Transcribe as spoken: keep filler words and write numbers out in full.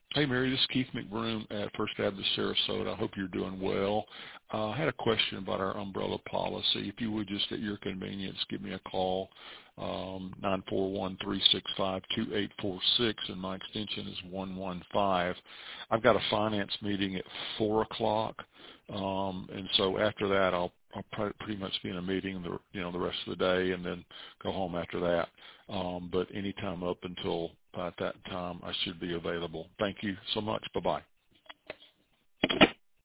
Hey, Mary, this is Keith McBroom at First Baptist Sarasota. I hope you're doing well. Uh, I had a question about our umbrella policy. If you would just at your convenience give me a call, um, nine four one, three six five, two eight four six, and my extension is one one five. I've got a finance meeting at four o'clock, um, and so after that I'll, I'll probably pretty much be in a meeting the, you know, the rest of the day and then go home after that. Um, but anytime up until about that time, I should be available. Thank you so much. Bye-bye.